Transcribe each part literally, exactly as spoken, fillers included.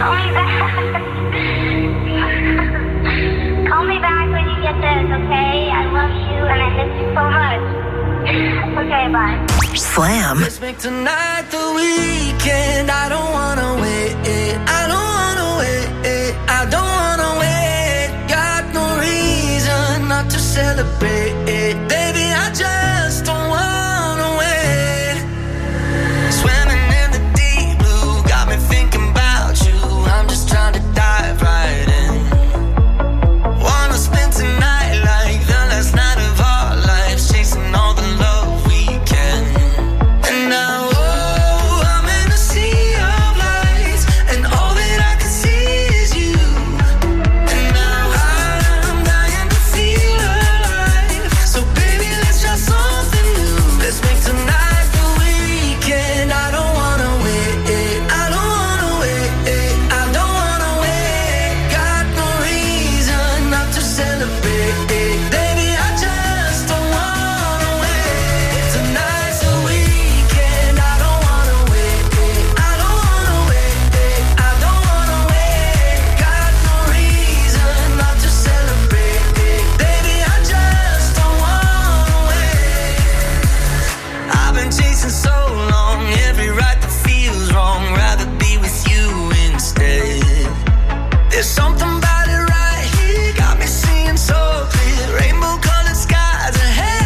Call me back. Call me back when you get this, okay? I love you and I miss you so much. Okay, bye. Slam. Let's make tonight the weekend. I don't wanna wait. I don't wanna wait. I don't wanna wait. Got no reason not to celebrate. Baby, I just don't wanna wait. Swimming in the deep blue, got me thinking about you. I'm just trying to dive right in. Wanna spend tonight like the last night of our lives, chasing all the love we can. And now, oh, I'm in a sea of lights, and all that I can see is you. And now I'm dying to feel alive. So baby, let's try something new. Let's make tonight the weekend. I don't wanna wait. I don't wanna wait. I don't wanna wait. Got no reason not to celebrate. Baby, I just don't wanna wait. Tonight's the weekend. I don't wanna wait. I don't wanna wait. I don't wanna wait. Got no reason not to celebrate. Baby, I just don't wanna wait. I've been chasing so long, every right that feels wrong. Rather be with you instead. There's something about it right here, got me seeing so clear. Rainbow colored skies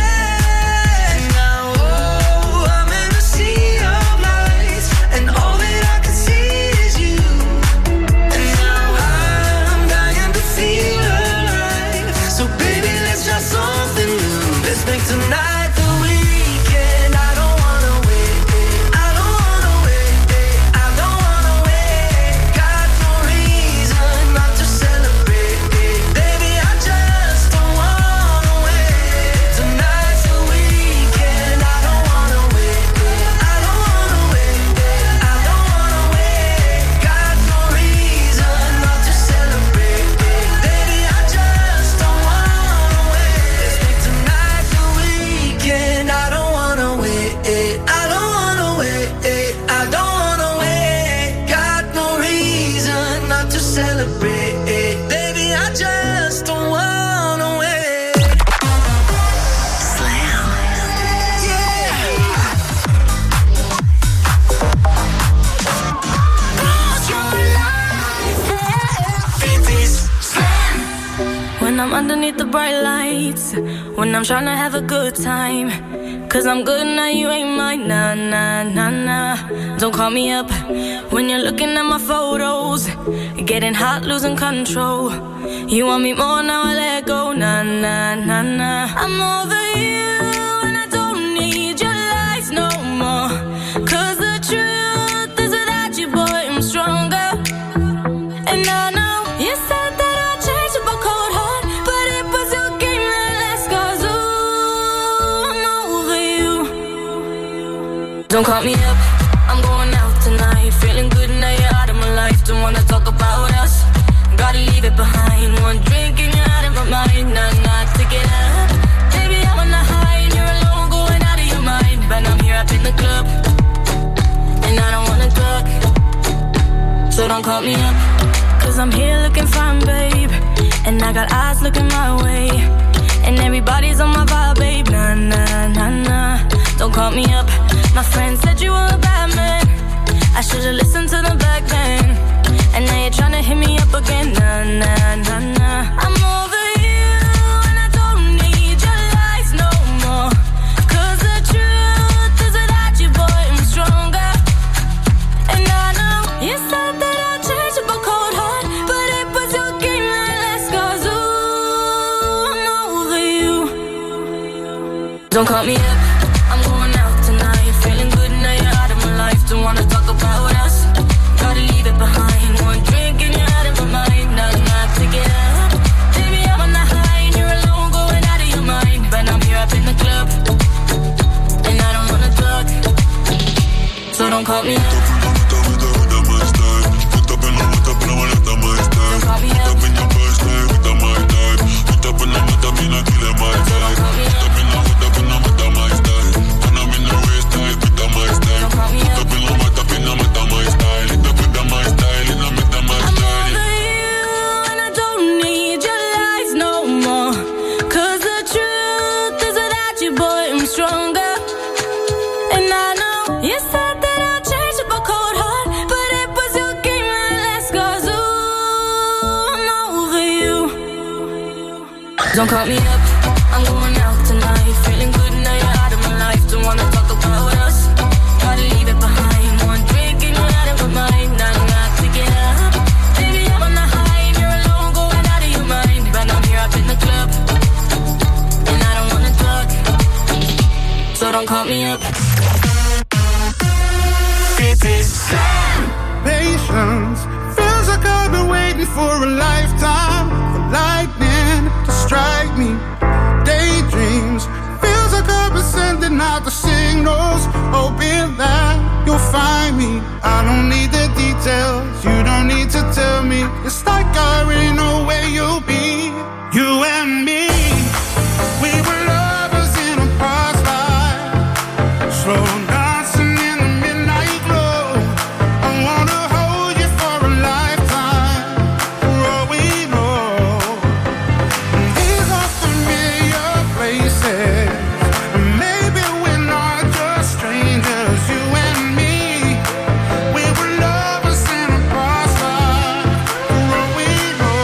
ahead. Now, oh, I'm in a sea of lights, and all that I can see is you. And now I'm dying to feel alive. So baby, let's try something new. Let's make tonight the weekend. I don't wanna wait. I don't wanna wait. I don't wanna wait. Got no reason not to celebrate. Baby, I just don't wanna wait. Tonight's the weekend. I don't wanna wait. I don't wanna wait. I don't wanna wait. Got no reason not to celebrate. Baby, I just don't wanna wait. Let's make tonight the weekend. I don't wanna wait. I don't wanna wait. I don't wanna wait. Got no reason not to celebrate. Baby, I just don't wanna wait. Slam. When I'm underneath the bright lights, when I'm trying to have a good time, cause I'm good now, you ain't mine, nah, nah, nah, nah. Don't call me up when you're looking at my photos, getting hot, losing control. You want me more, now I let go, nah, nah, nah, nah. I'm over you and I don't need your lies no more, cause the truth is without you, boy, I'm stronger. And I know you said that I'd change up a cold heart, but it was your game that last, cause ooh, I'm over you. Don't call me up, I'm going out tonight, feeling good now you're out of my life. Don't wanna talk about us, gotta leave it behind. One drink and you're out of my mind, nah, nah, take it up. Baby, I'm on the high and you're alone, going out of your mind. But I'm here up in the club, and I don't wanna talk, so don't call me up, cause I'm here looking fine, babe, and I got eyes looking my way, and everybody's on my vibe, babe, nah, nah, nah, nah. Don't call me up, my friend said you were a bad man, I should've listened to them back then, and now you're tryna hit me up again, nah, nah, nah, nah. I'm over you and I don't need your lies no more, cause the truth is without you, boy, I'm stronger. And I know you said that I'd change up a cold heart, but it was your game that last, cause ooh, I'm over you. Don't call me up, I'm going out tonight, feeling good now you're out of my life. Don't wanna talk about us, gotta leave it behind. One drink and you're out of my mind, nah, nah, take it up. Baby, I'm on the high and you're alone, going out of your mind. But I'm here up in the club, and I don't wanna talk, so don't call me up. Don't call me up. Don't call me up, I'm going out tonight. Feeling good now you're out of my life. Don't wanna talk about us, gotta leave it behind. One drink and you're out of my mind. Now I'm not to get up, baby I'm on the high. And you're alone going out of your mind. But I'm here up in the club, and I don't wanna talk, so don't call me up. Patience feels like I've been waiting for a lifetime, for lightning to strike me. Daydreams feels like I've been sending out the signals, hoping that you'll find me. I don't need the details, you don't need to tell me. It's like I already know where you'll be. You and me, we were lovers in a past life, slow dancing in the midnight glow. I wanna hold you for a lifetime, for all we know. These are familiar places, and maybe we're not just strangers. You and me, we were lovers in a past life, for all we know.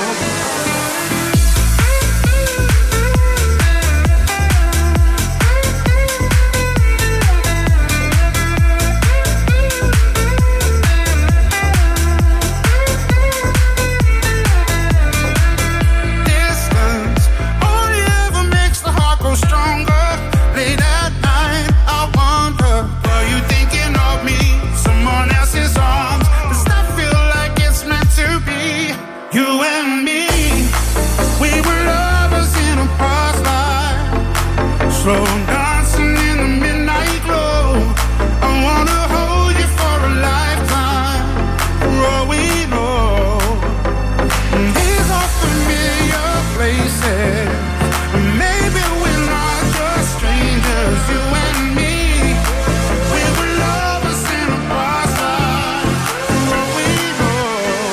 Distance only ever makes the heart go stronger. Late at night, I wonder, are you thinking of me? Someone else's arms. Does that feel like it's meant to be? You and me, we were lovers in a past life, slow dancing in the midnight glow. I wanna hold you for a lifetime, for all we know. These are familiar places, maybe we're not just strangers. You and me, we were lovers in a past life, for all we know.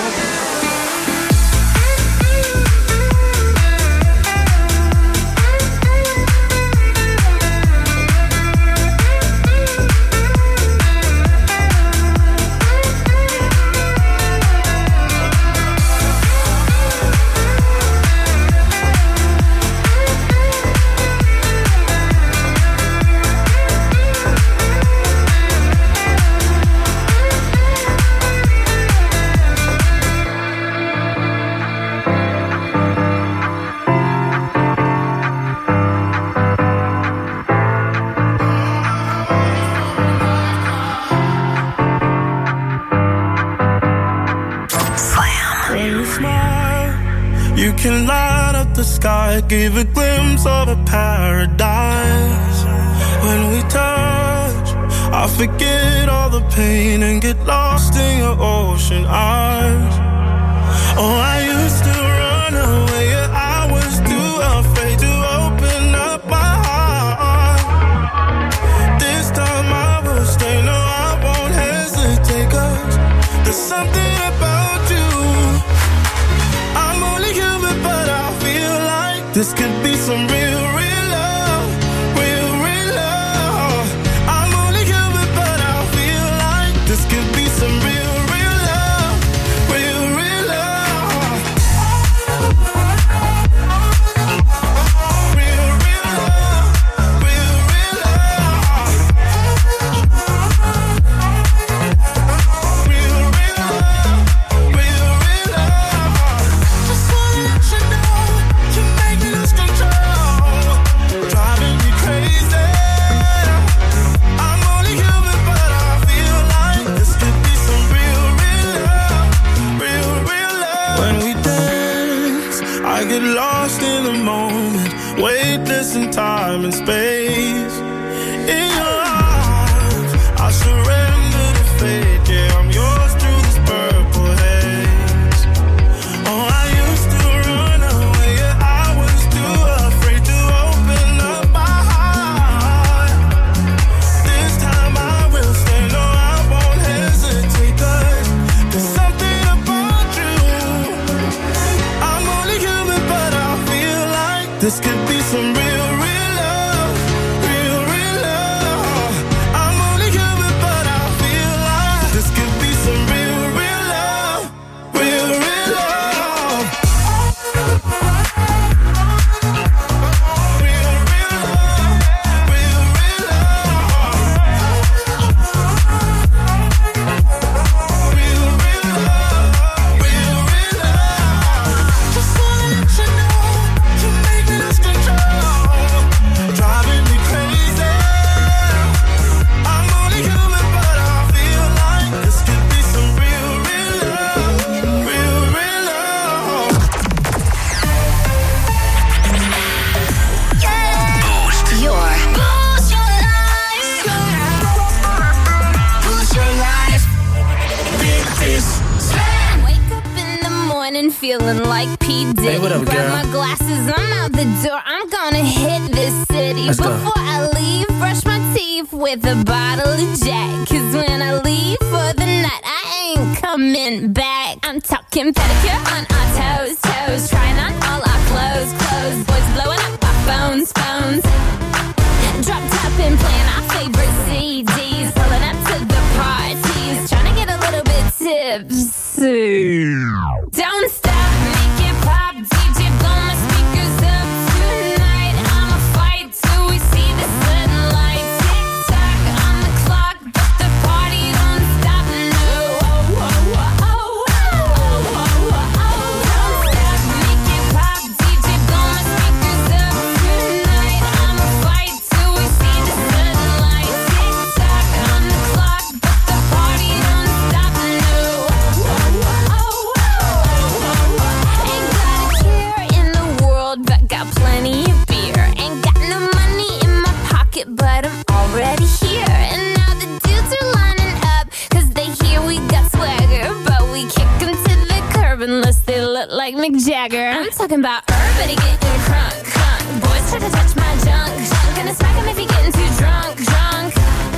When you smile, you can light up the sky, give a glimpse of a paradise. When we touch, I forget all the pain and get lost in your ocean eyes. Oh, I used to run away, yeah, I was too afraid to open up my heart. This time I will stay, no, I won't hesitate, 'cause there's something about you. I'm only human, but I feel like this could be some real, real love, real, real love. I'm only human, but I feel like this could be some real, real love, real, real love. Real, real love, real, real love. Real, real love, real, real love. Just wanna let you know, you make me lose control, driving me crazy. I'm only human, but I feel like this could be some real, real love, real, real love. When we dance, I get lost in the moment, weightless in time and space. In your arms, I surrender to fate. Yeah, I'm yours through this purple haze. Oh, I used to run away, yeah, I was too afraid to open up my heart. This time I will stay, no, I won't hesitate, 'cause there's something about you. I'm only human, but I feel like this could be some real, real love, real, real love. I'm only human, but I feel like this could be some real, real love, real, real love. feeling like P. Diddy. Hey, what up, Grab girl? my glasses, I'm out the door. I'm gonna hit this city. Let's go. Before I leave, brush my teeth with a bottle of Jack. Cause when I leave for the night, I ain't coming back. I'm talking pedicure on our toes, toes. Trying on all our clothes, clothes. Boys blowing up our phones, phones. Drop top and playing our favorite C Ds. Pulling up to the parties. Trying to get a little bit tipsy. Don't stop, make it pop. D J blow my speakers up tonight. I'ma fight till we see the sunlight. Tick tock on the clock, but the party don't stop. No, oh, oh, oh, oh, oh, oh, oh, oh. Don't stop, make it pop. D J blow my speakers up tonight. I'ma fight till we see the sunlight. Tick tock on the clock, but the party don't stop. No, oh, oh, oh, oh, oh, oh. Ain't got a care in the world, but got plenty of beer. Ain't got no money in my pocket, but I'm already here. And now the dudes are lining up, cause they hear we got swagger. But we kick them to the curb unless they look like Mick Jagger. I'm talking about everybody getting crunk, crunk. Boys try to touch my junk, junk. Gonna smack him if he getting too drunk, drunk.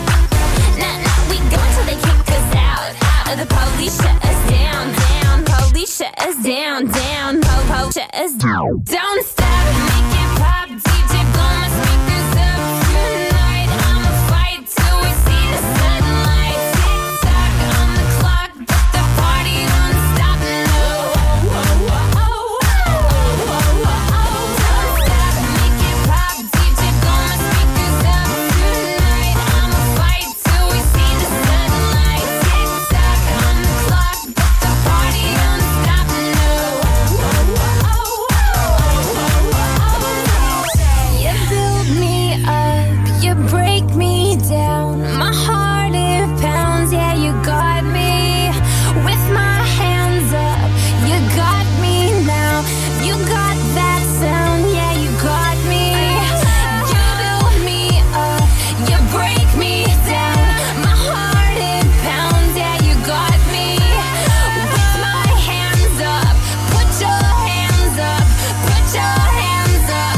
Nah, nah, we go until they kick us out, out. The police shut us down, down. Police shut us down, down. Po, po, shut us down. Don't stop, make it pop. D J blow my speakers up tonight. I'ma fight till we see the sunlight. Tick tock on the clock, but the party don't stop. No, oh, oh, oh, oh, oh, oh, oh, oh. Don't stop, make it pop. D J blow my speakers up tonight. I'ma fight till we see the sunlight. Tick tock on the clock, but the party don't stop. No, oh, oh, oh, oh, oh, oh, oh. You build me up, you break me down. My heart it pounds, yeah, you got me. With my hands up, you got me now. You got that sound, yeah, you got me. You build me up, you break me down. My heart it pounds, yeah, you got me. With my hands up, put your hands up, put your hands up.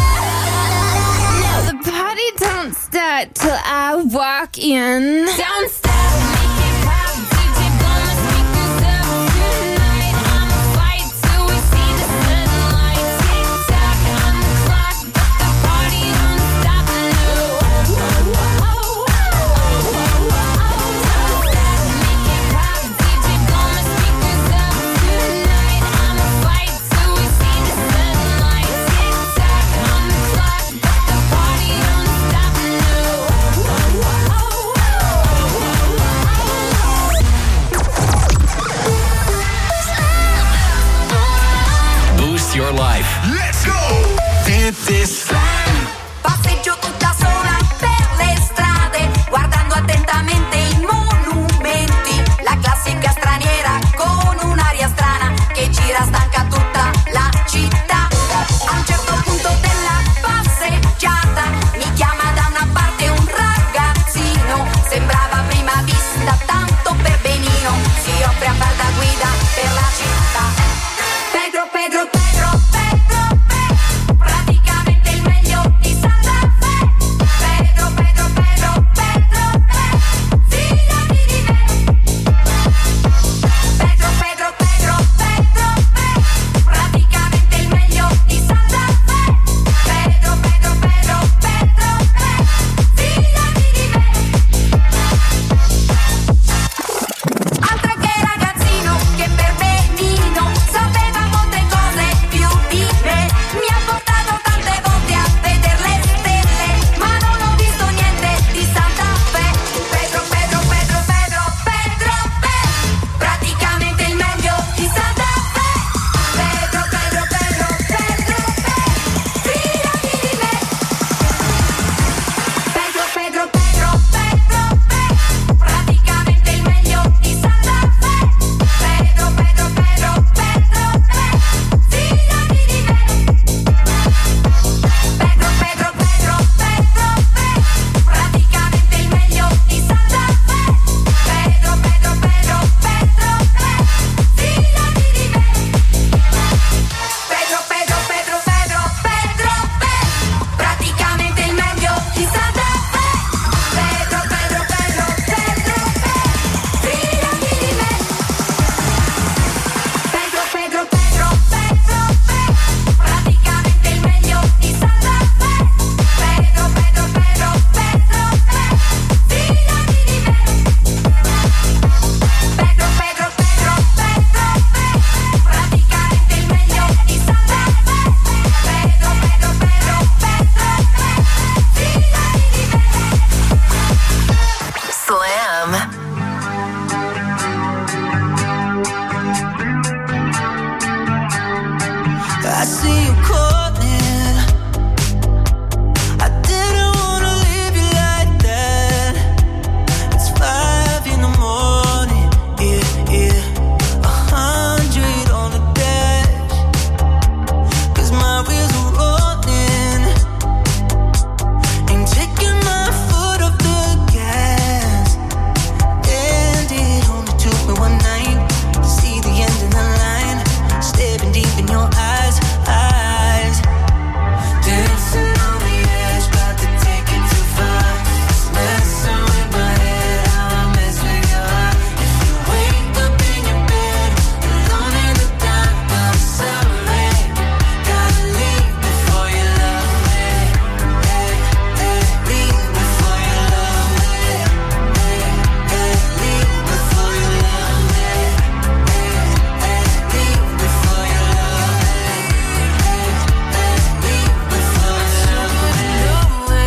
Now the party don't start till I walk in. Don't stop, make it pop. D J blow my speakers up tonight. I'ma fight till we see the sunlight. Tick tock on the clock, but the party don't stop. No, oh, oh, oh, oh, oh, oh, oh. Don't stop, make it pop. D J blow my speakers up tonight. I'ma fight till we see the sunlight. Tick tock on the clock, but the party don't stop. No, oh, oh, oh, oh, oh, oh, oh. Boost your life. Let's go! Did this Passeggio tutta sola per le strade, guardando attentamente i monumenti. La classica straniera con un'aria strana che gira stanca tutta la città. A un certo punto della passeggiata mi chiama da una parte un ragazzino. Sembrava a prima vista tanto per benino. Si offre a far da guida per la città. Pedro, Pedro, Pedro, Pedro, Pedro, praticamente il meglio I see you calling. I didn't wanna leave you like that. It's five in the morning, yeah, yeah. A hundred on the dash, 'cause my wheels are rolling. Ain't taking my foot off the gas. And it only took me one night to see the end of the line. Staring deep in your eyes, eyes. Dancing on the edge, about to take it too far. Messing with my head, how I mess with your heart. If you wake up in your bed, alone in the dark, I'm sorry. Gotta leave before you love me. Hey, hey, leave before you love me. Hey, hey, leave before you love me. Hey, hey, leave before you love me. Hey, hey, leave before you love me.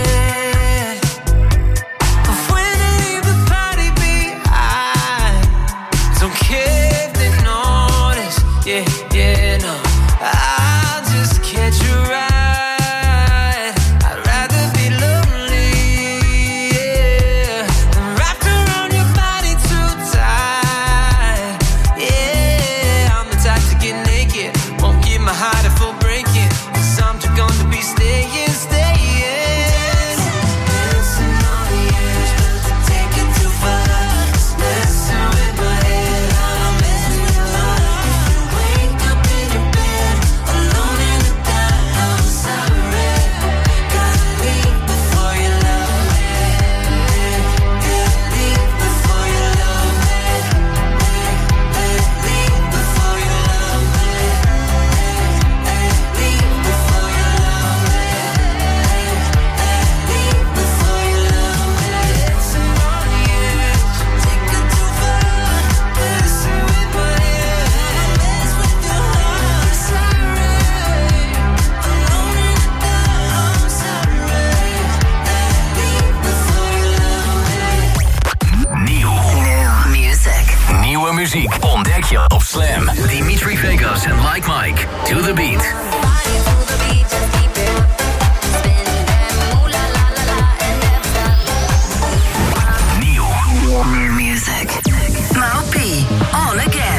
But when I leave the party behind, don't care if they notice. Yeah, yeah, no, I'll just catch a ride. I'd rather be lonely, yeah, than wrapped around your body too tight. Yeah, I'm the type to get naked, won't give my heart a full breaking, 'cause I'm too gone to be staying, staying. Dancing on the edge, but to take it too far. Just messing with my head, how I mess with your heart. If you wake up in your bed, alone in the dark, I'm sorry. Gotta leave before you love me. Yeah, leave before you love me. Hey, leave before you love me. Hey, leave before you love me. Leave before you love me. Dancing on the edge, take it too far. Messing with my head, mess with your heart. Sorry, alone in the dark, I'm sorry. Leave before you love me. Nieuw. Music. Nieuwe muziek ontdek je op Slam. Dimitri Vegas en Like Mike. To the beat. Body to the beat, just keep it up. Spin that, ooh la la la la, and never stop. Nieuw. New music. Mau P. On again.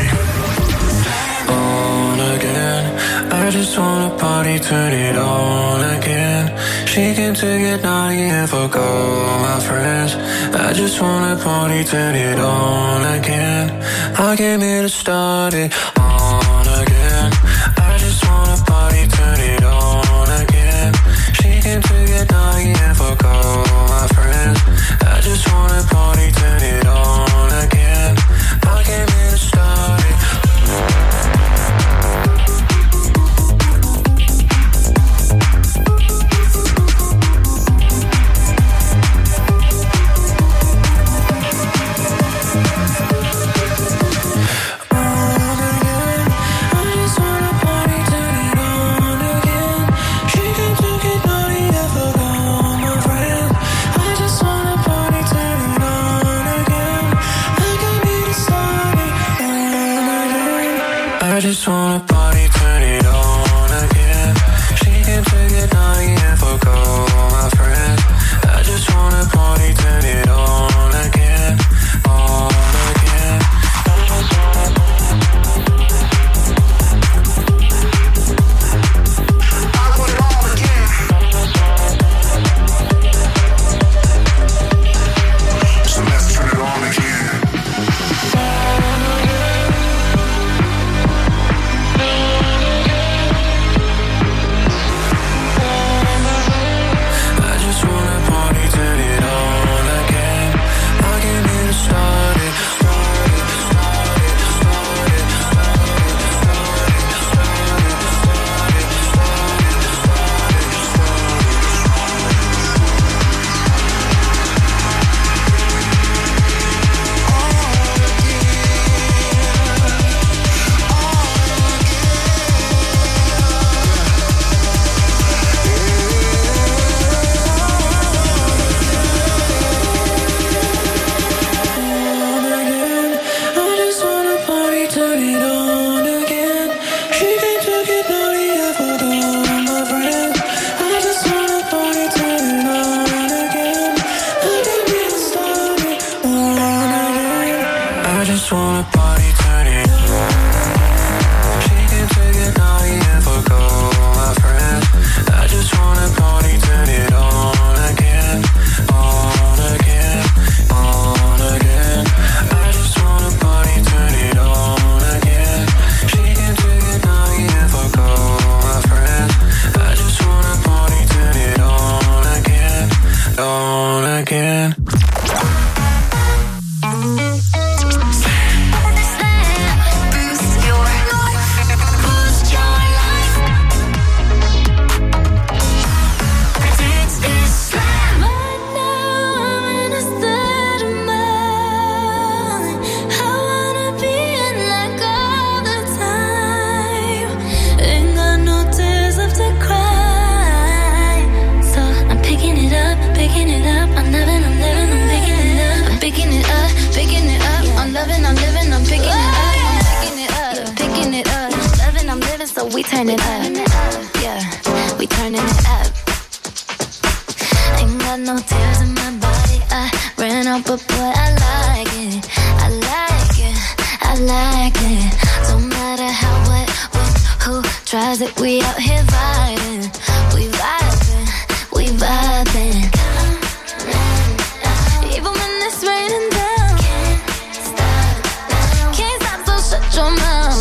On again, I just wanna party, turn it on again. She came to get naughty and fuck all my friends. I just wanna party, turn it on again. I came here to start it on again. I just wanna party, turn it on again. She came to get naughty and fuck all my friends. I just wanna party, turn it on again. I came here to start it. I just wanna party, turn it on again. She came to get naughty and fuck all my friends. I just wanna party, turn it on again, on again. I want it all again. So let's turn it on again. we turning up. Yeah, we turning it up. Ain't got no tears in my body. I ran out, but boy, I like it. I like it. I like it. Don't matter how, what, when, who tries it. We out here vibing. We vibing. We vibing. Even when it's raining down, can't stop now. Can't stop, so shut your mouth.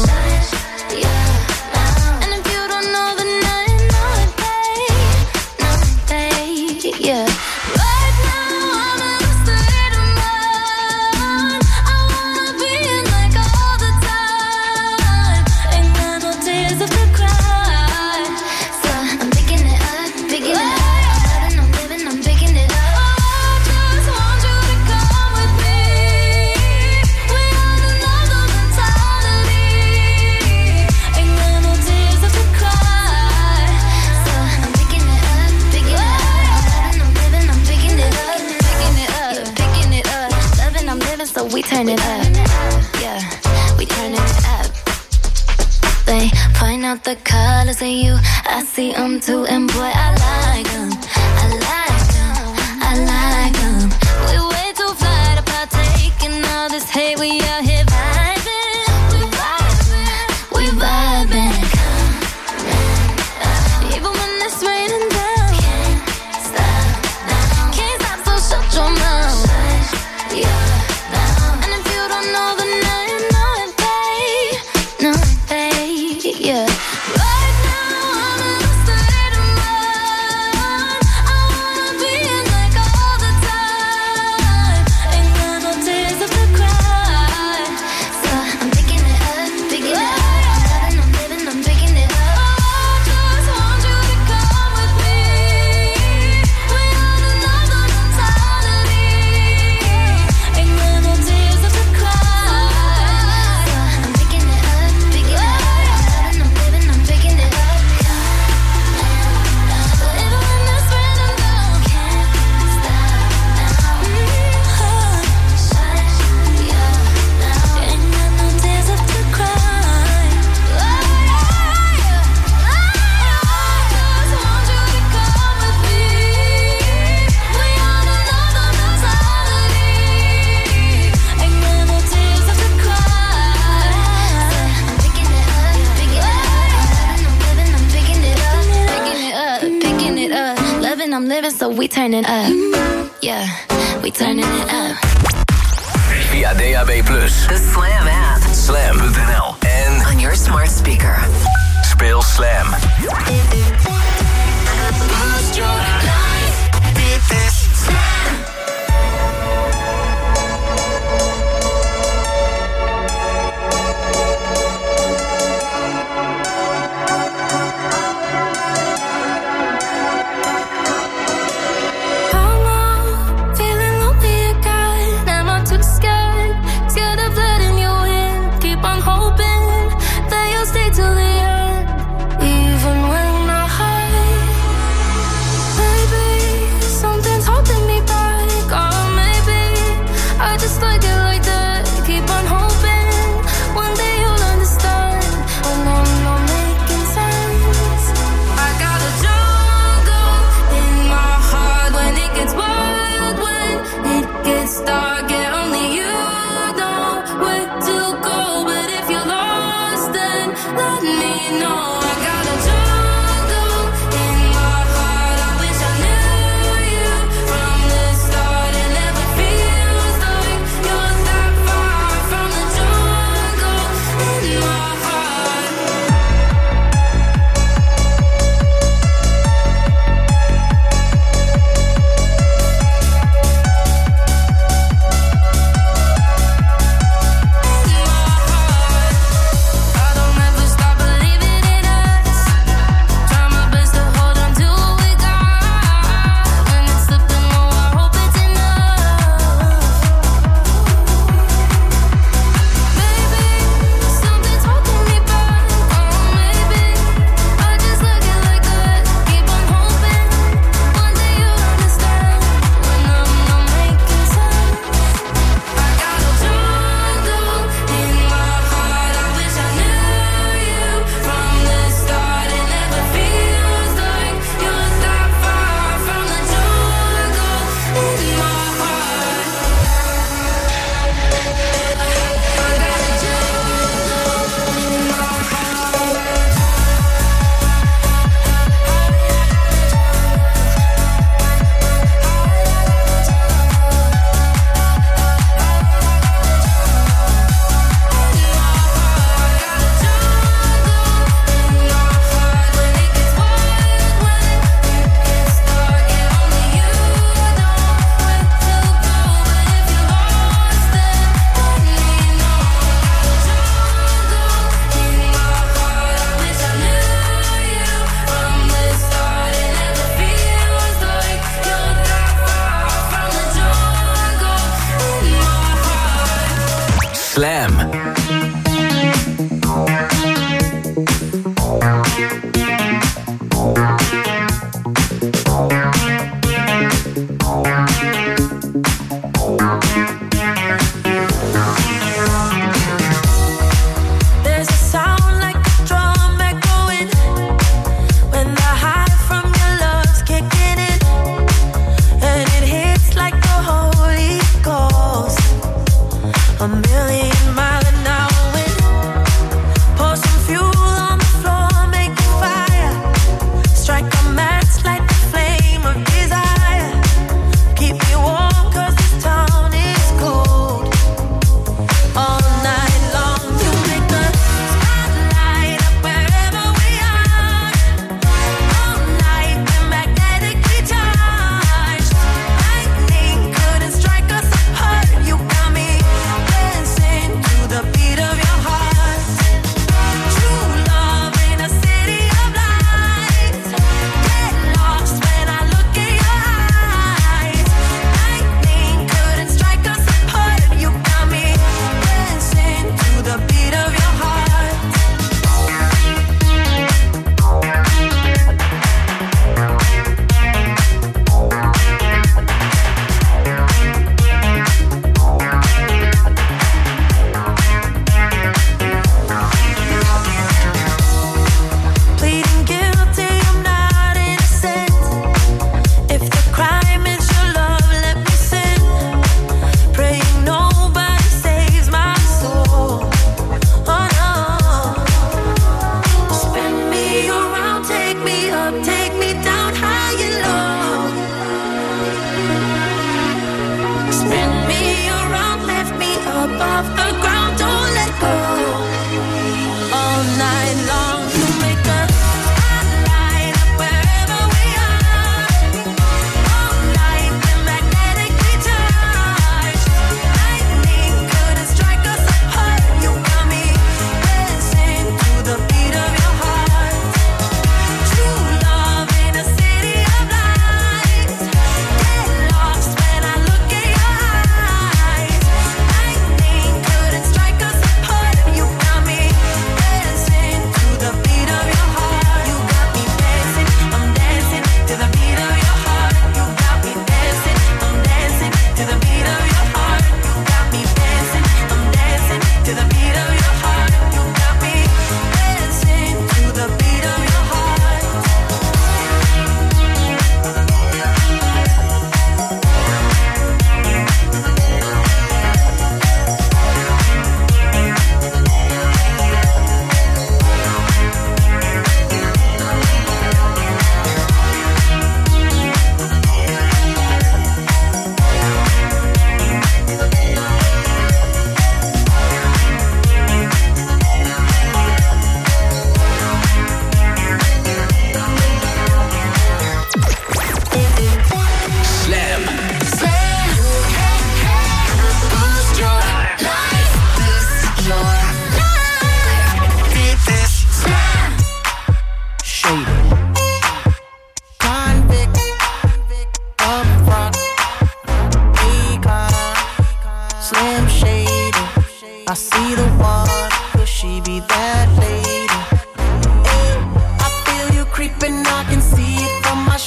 Yeah. And if you don't know, then now you know it, babe. No, babe. Yeah. Right now I'm in a state of mind. I wanna be in like all the time. Ain't got no tears left to cry. So I'm picking it up, picking it up. I'm loving, I'm living, I'm picking it up. So we turn it up, yeah, we turn it up. They point out the colors in you, I see them too, and boy, I like them, I like them, I like them. We way too fly to partake in all this hate, we out here vibing, we vibing, we vibing. Even when it's raining down, can't stop now, can't stop, so shut your mouth, yeah. Yeah. Right now I'm in a state of mind. I wanna be in like all the time. Ain't got no tears left to cry. So I'm picking it up, picking it up. I'm loving, I'm living, I'm picking it up. I just want you to come with me. We on another mentality. Ain't got no tears left to cry. So I'm picking it up, picking it up. I'm living, so we turning up. Yeah, we turning it up. Via D A B plus, the Slam app, slam punt n l en on your smart speaker. Speel Slam. Boost your life with this Slam. I don't ever stop believing in us.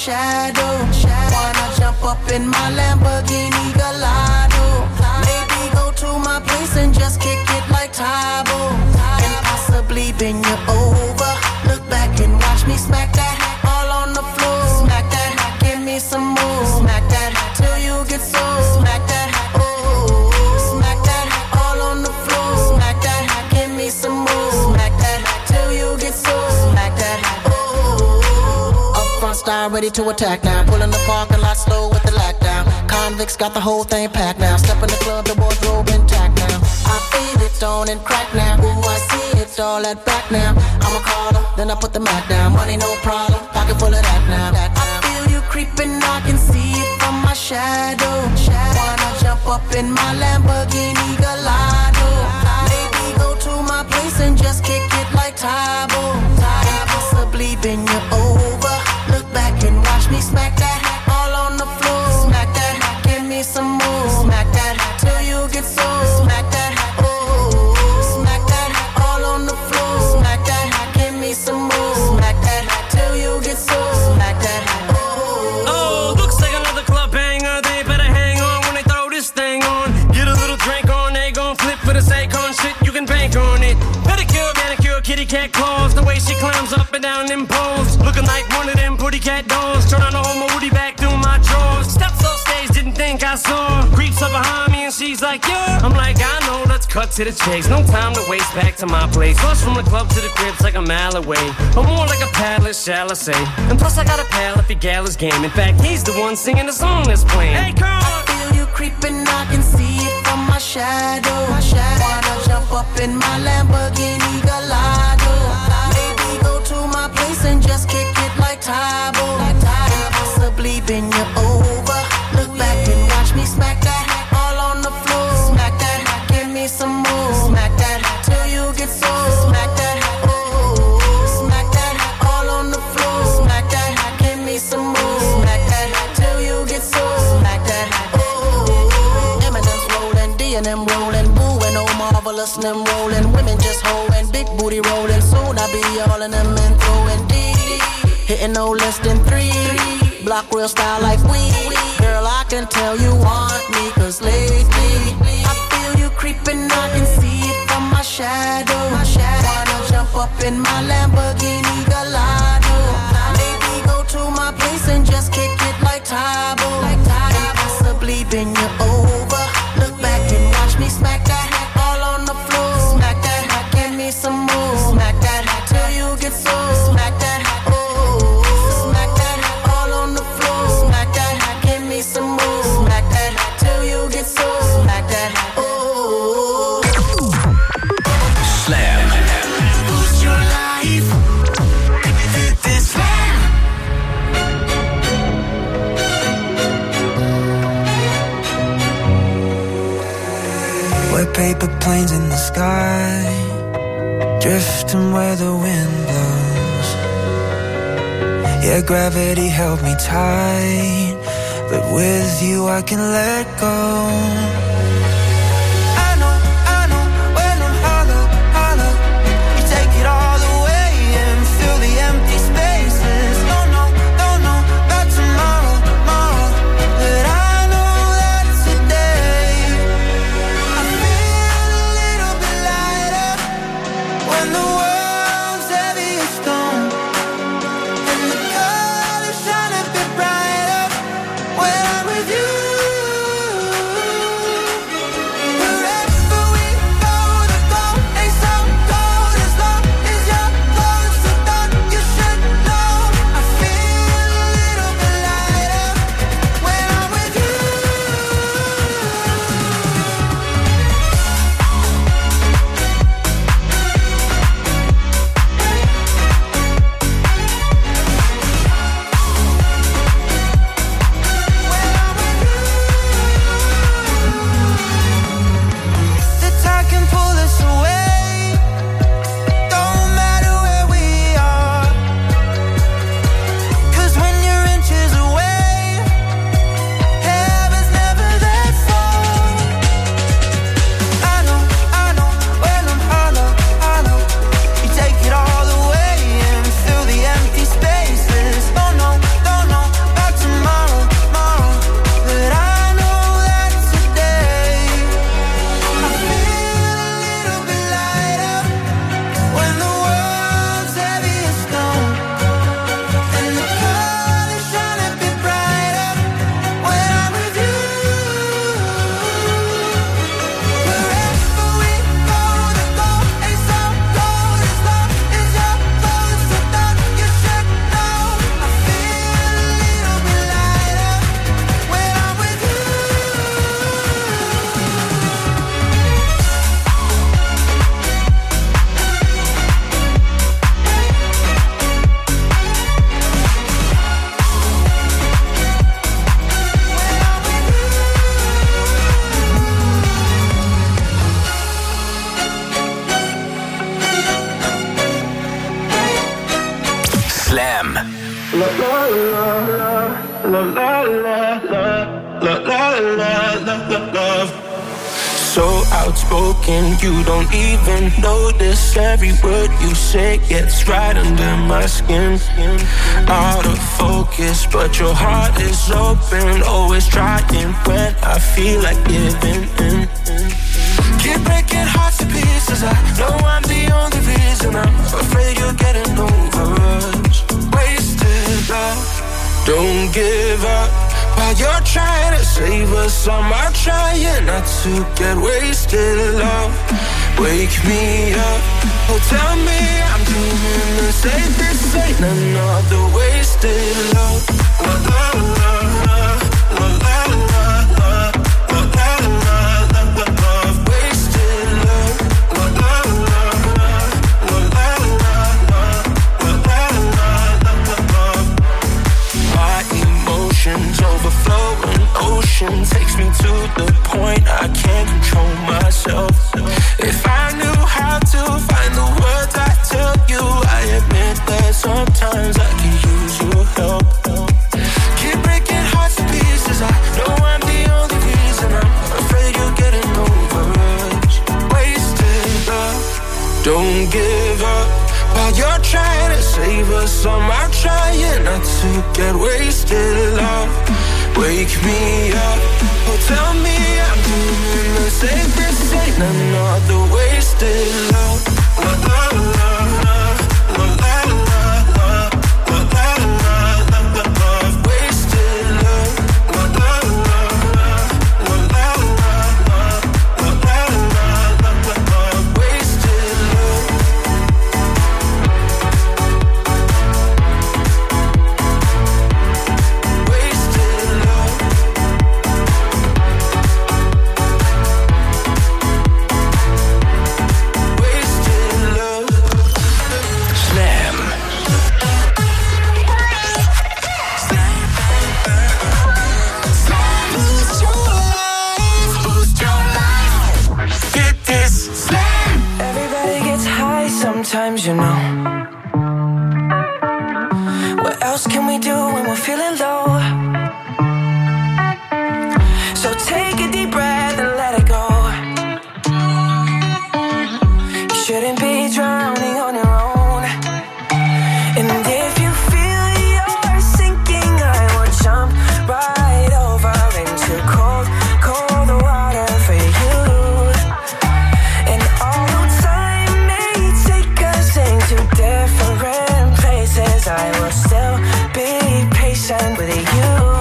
shadow. Wanna jump up in my Lamborghini Gallardo. Maybe go to my place and just kick it like Tybo. And possibly bend you over. Look back and watch me smack that all on the floor. Smack that, give me some more. Smack that till you get so. Smack that, oh. Smack that all on the floor. Smack that, give me some more. Smack that till you get so. Smack that, oh. Up front style ready to attack now. Pulling the parking lot slow with the lockdown. Convicts got the whole thing packed now. Step in the club, the wardrobe intact now. I feel it on and crack now. Ooh, I see it all at back now. I'ma call her, then I put the Mac down. Money no problem, pocket full of that now. I feel you creeping, I can see it from my shadow. Wanna jump up in my Lamborghini Gallardo. Maybe go to my place and just kick it like Tybo. And possibly bend you over. Look back and watch me smack that all on the floor. Smack that, give me some more. Smack that till you get so. Smack that, oh. Smack that all on the floor. Smack that, give me some more. Smack that till you get so. Smack that, oh. Oh, looks like another club banger. They better hang on when they throw this thing on. Get a little drink on, they gon' flip for the Akon shit. You can bank on it. Pedicure, manicure, kitty cat claws. The way she climbs up and down them poles, looking like one of them pretty cat dolls. Turn on the whole moody back through my drawers. Steps off stage, didn't think I saw. Creeps up behind me and she's like, yeah. I'm like, I know, let's cut to the chase. No time to waste, back to my place. Plus from the club to the crib's like a mile away, or more like a palace, shall I say. And plus I got a pal if your gal is game. In fact, he's the one singing the song that's playing. Hey, Carl! I feel you creeping, I can see it from my shadow. My shadow. Wanna jump up in my Lamborghini Gallardo. Maybe go to my place and just kick it like Tybo. And possibly bend you over. Look back and watch me smack that all on the floor. Smack that, give me some more. Smack that till you get so. Smack that, oh. Smack that all on the floor. Smack that, give me some more. Smack that till you get so. Smack that, oh. Eminem's rolling, D and M rolling, Boo and oh marvelous and them rolling. Women just holding, big booty rolling. Soon I be all in them and throwing D. Hitting no less than three. Block real style like we. Girl, I can tell you want me, cause lately I feel you creeping, I can see it from my shadow. Wanna jump up in my Lamborghini Gallardo. Maybe go to my place and just kick it like Tybo. And possibly bend you over. Look back and watch me smack that all on the floor. Smack that, give me some more. Smack that till you get so. Smack that, oh. Smack that all on the floor. Smack that, give me some more. Smack that till you get so. Smack that, oh. Slam. Boost your life. This Slam. We're paper planes in the sky, drifting where the wind blows. Yeah, gravity held me tight, but with you I can let go. I know, I know, when I'm hollow, hollow, you take it all away and fill the empty spaces. Don't know, don't know about tomorrow, tomorrow, but I know that today I feel a little bit lighter when the world's heavy as stone, and the colors shine a bit brighter when I'm with you. Slam. La la la la la la la la la la la love. So outspoken, you don't even notice. Every word you say gets right under my skin. Out of focus, but your heart is open. Always trying when I feel like giving in. Keep breaking hearts to pieces. I know I'm the only reason. I'm afraid you're getting over us. Wasted love. Don't give up. While you're trying to save us, I'm out trying not to get wasted, love. Wake me up, oh tell me I'm doing the same. This ain't another wasted love. La la la la la la la la la la la la. Wasted love. La la la la la la la la la la. My emotions overflowing ocean takes me to the point I can't control myself. If I knew how to find the words I tell you, I admit that sometimes I can use your help. Keep breaking hearts to pieces. I know I'm the only reason. I'm afraid you're getting over us. Wasted love. Don't give up. While you're trying to save us, I'm out trying not to get wasted, love. Wake me up, oh tell me I'm doing the same. This ain't another wasted love. La la la la la la la la la la la. Wasted love. La la la la la la la la la la. Wasted love. Sometimes, you know. What else can we do when we're feeling low? So take a deep breath and let it go. You shouldn't be drowning on your own. And if you feel you're sinking, I will jump right over into cold, cold water for you. And although time may take us into different places, I will still be patient with you.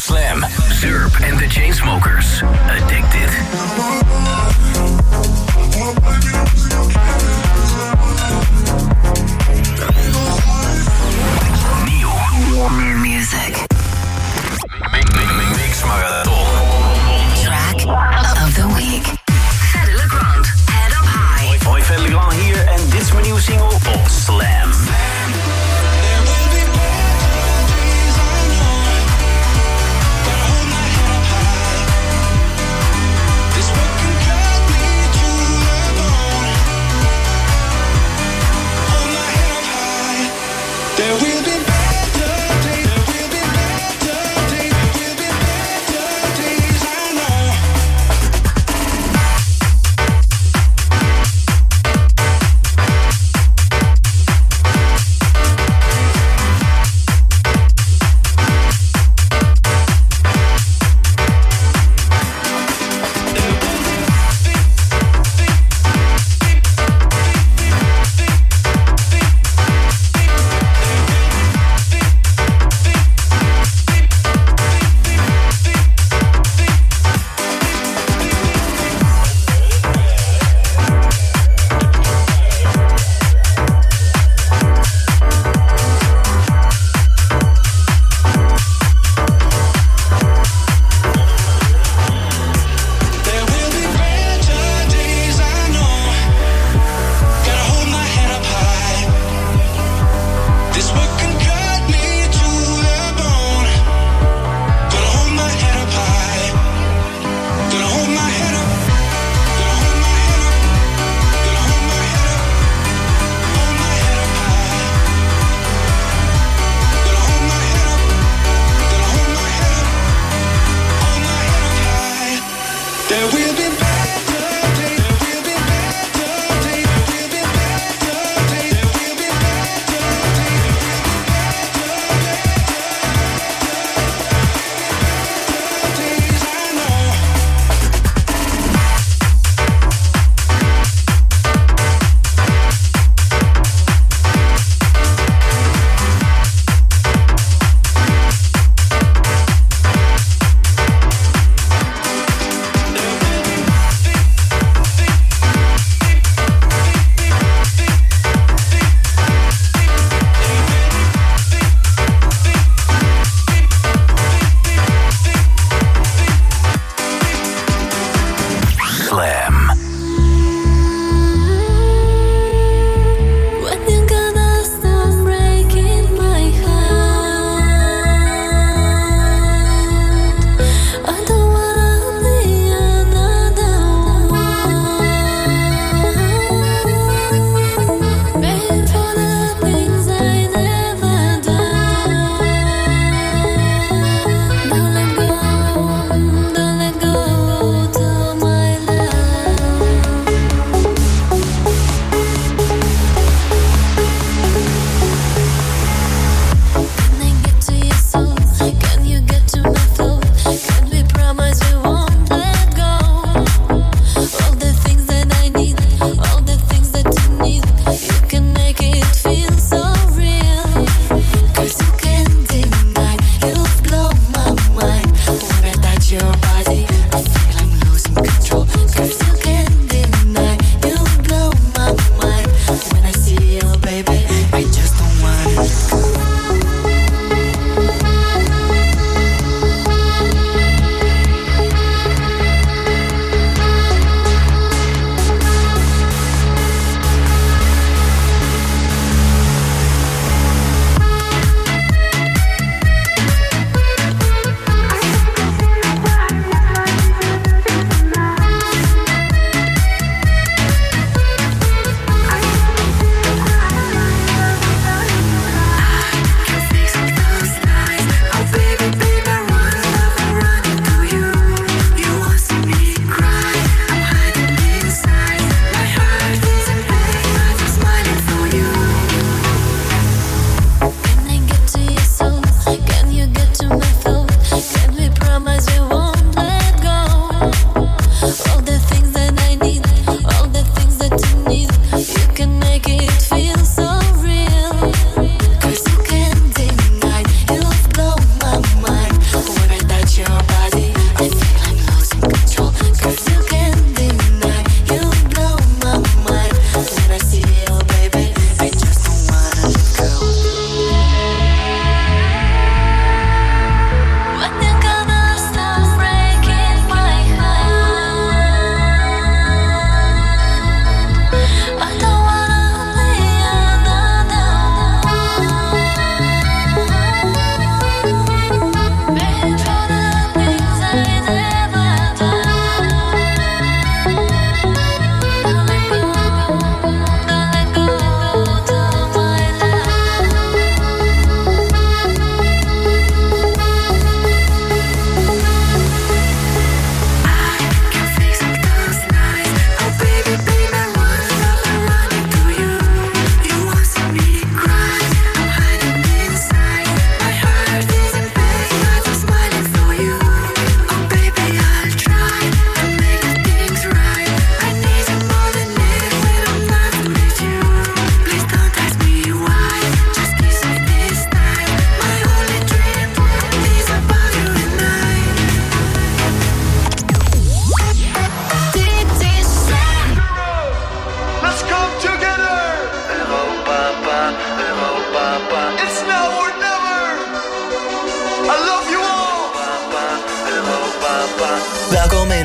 Slam. Zurb and the Chainsmokers. Addicted. New music. Mix Marathon. Track of the week. Fedde Le Grand, Head Up High. Hoi, Fedde Le Grand hier en dit is mijn nieuwe single op Slam. There will be better days, there will be better days, there will be better days, I know.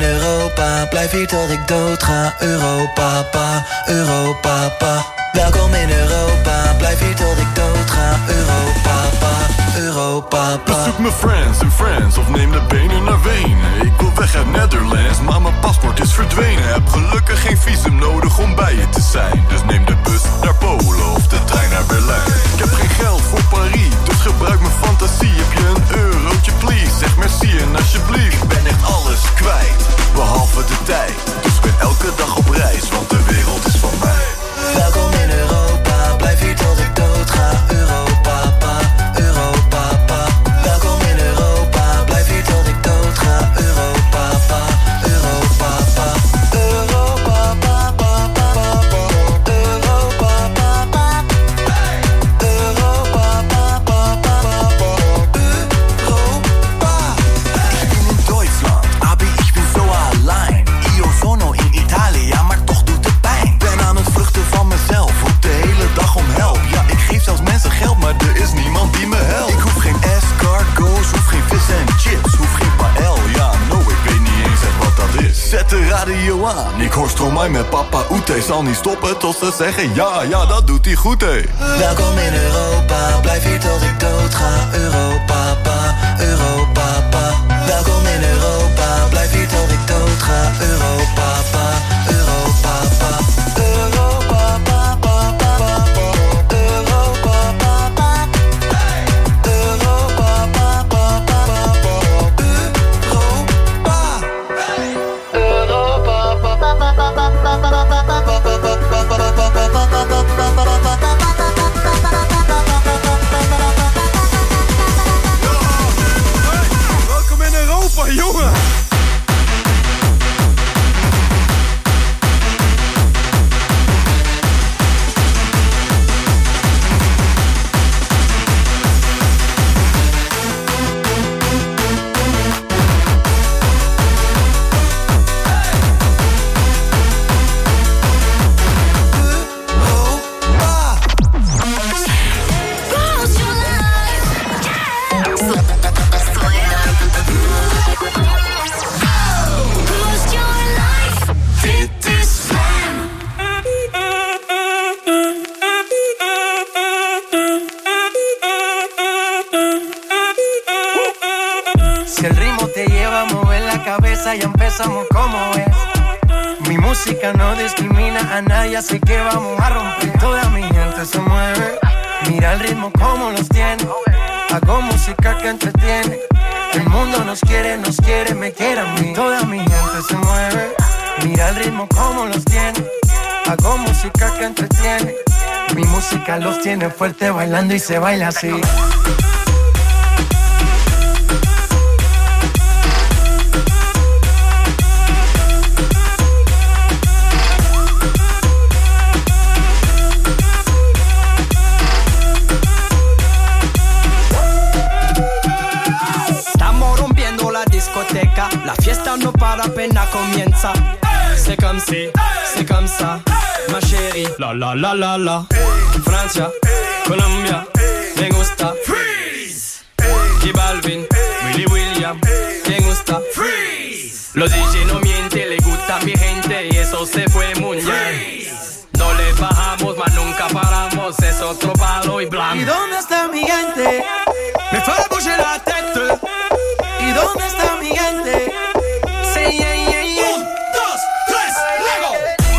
Europa, blijf hier tot ik dood ga. Europa, pa, Europa, pa. Welkom in Europa, blijf hier tot ik dood ga. Europa, pa, Europa, pa. Bezoek mijn friends in France of neem de benen naar Wenen. Ik wil weg uit Netherlands, maar mijn paspoort is verdwenen. Heb gelukkig geen visum nodig om bij je te zijn. Dus neem de bus naar Polen of de trein naar Berlijn. Ik heb geen geld voor Paris, dus gebruik mijn fantasie. Heb je een eurotje please, zeg merci en alsjeblieft. Ik ben echt alles kwijt, behalve de tijd. Dus ik ben elke dag op reis, want de wereld is van mij. Welkom in Europa, blijf hier tot ik dood ga. Europa, pa, Europa, pa. Welkom in Europa, blijf hier tot ik dood ga. Europa, pa, Europa, pa. Europa, pa, pa, pa, pa, pa. Europa, pa, pa. Europa, pa, pa, pa, pa, pa. Europa. Ich bin in Deutschland, aber ich bin so allein. Io sono in Italia, maar toch doet het pijn. Ben aan het vluchten van mezelf, roep de hele dag om help. Ja, ik geef zelfs mensen geld, maar er is niemand die me helpt. Ik hoef geen escargots, hoef geen vis en chips, hoef geen paël. Ja, no, ik weet niet eens echt wat dat is. Zet de radio aan, ik hoor Stromae met Papa Oete. Zal niet stoppen tot ze zeggen ja, ja, dat doet hij goed, hé. Welkom in Europa, blijf hier tot ik dood ga. Europa, pa, Europa, pa. Welkom in Europa, blijf hier tot ik dood ga. Europa, pa, Europa, pa. Europa, pa, pa, pa, pa, pa. Europa, pa, pa. Europa, pa, pa, pa, pa, pa. Europa. Europa, pa, pa, pa, pa, pa, pa, pa, pa, pa, pa, pa, Welkom in Europa, jongen! Si el ritmo te lleva a mover la cabeza, ya empezamos como es. Mi música no discrimina a nadie, así que vamos a romper. Toda mi gente se mueve, mira el ritmo como los tiene. Hago música que entretiene. El mundo nos quiere, nos quiere, me quiere a mí. Toda mi gente se mueve, mira el ritmo como los tiene. Hago música que entretiene. Mi música los tiene fuerte bailando y se baila así. La fiesta no para, apenas comienza. C'est comme si, c'est comme ça, ma chérie. La la la la la. Francia, Colombia, me gusta. Freeze. J Balvin, Willy William, me gusta. Freeze. Los D J no mienten, le gusta a mi gente y eso se fue muy bien. No le bajamos, mas nunca paramos, es otro palo y blanco. ¿Y dónde está mi gente? Me fera bouger la tête. ¿Y dónde está mi gente? Say yeah, yeah, yeah. Un, dos, tres, Lego.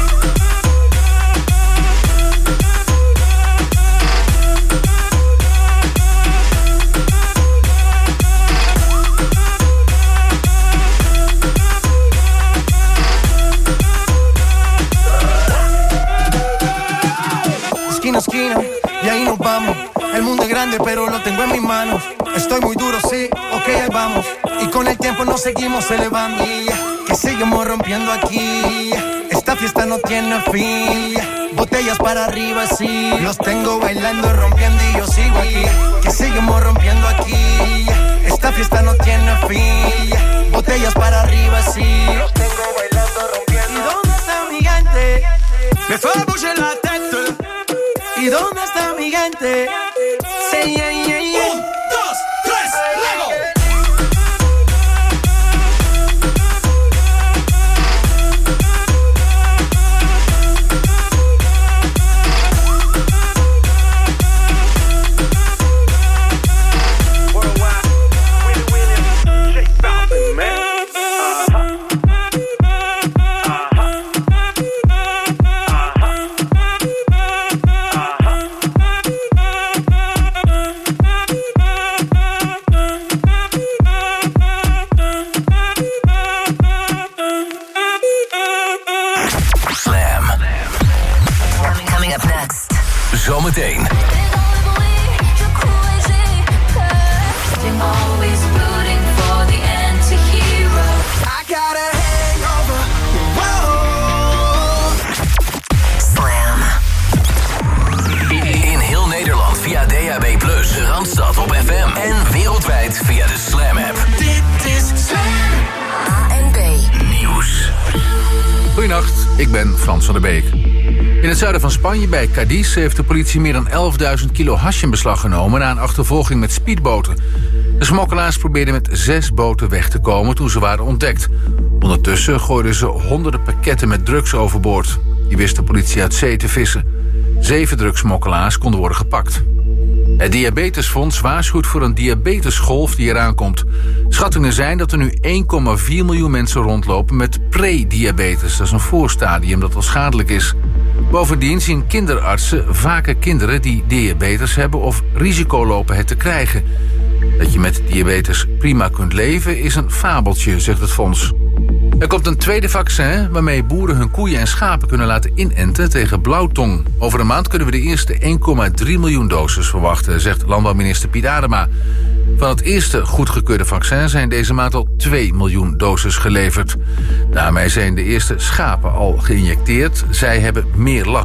Esquina, esquina, y ahí nos vamos. El mundo es grande, pero lo tengo en mis manos. Estoy muy duro, sí, ok, ahí vamos. Y con el tiempo nos seguimos elevando. Que seguimos rompiendo aquí. Esta fiesta no tiene fin. Botellas para arriba, sí. Los tengo bailando, rompiendo y yo sigo aquí. Que seguimos rompiendo aquí. Esta fiesta no tiene fin. Botellas para arriba, sí. Los tengo bailando, rompiendo. ¿Y dónde está mi gente? Me fera bouger la tête. ¿Y dónde está mi gente? Say yeah, yeah, yeah. Un, dos, tres, Lego. Coming up next. Zometeen. Always rooting for the anti-hero. I got a hangover. Whoa. Slam. In heel Nederland via D A B plus, de Randstad op F M en wereldwijd via de Slam app. Dit is Slam. A en B. Nieuws. Goedenacht, ik ben Frans van der Beek. In het zuiden van Spanje, bij Cadiz, heeft de politie meer dan elfduizend kilo hash in beslag genomen na een achtervolging met speedboten. De smokkelaars probeerden met zes boten weg te komen toen ze waren ontdekt. Ondertussen gooiden ze honderden pakketten met drugs overboord. Die wist de politie uit zee te vissen. Zeven drugsmokkelaars konden worden gepakt. Het Diabetesfonds waarschuwt voor een diabetesgolf die eraan komt. Schattingen zijn dat er nu één komma vier miljoen mensen rondlopen met pre-diabetes. Dat is een voorstadium dat al schadelijk is. Bovendien zien kinderartsen vaker kinderen die diabetes hebben of risico lopen het te krijgen. Dat je met diabetes prima kunt leven is een fabeltje, zegt het fonds. Er komt een tweede vaccin waarmee boeren hun koeien en schapen kunnen laten inenten tegen blauwtong. Over een maand kunnen we de eerste één komma drie miljoen doses verwachten, zegt landbouwminister Piet Adema. Van het eerste goedgekeurde vaccin zijn deze maand al twee miljoen doses geleverd. Daarmee zijn de eerste schapen al geïnjecteerd. Zij hebben meer last.